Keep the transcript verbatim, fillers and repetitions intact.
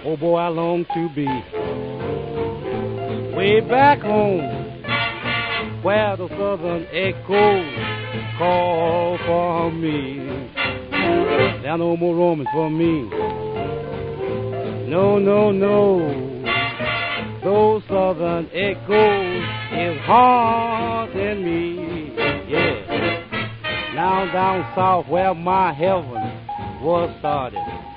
Oh boy, I long to be way back home where the southern echoes call for me. There are no more romance for me. No, no, no. Those southern echoes is haunting me. Yeah. Now down south where my heaven was started.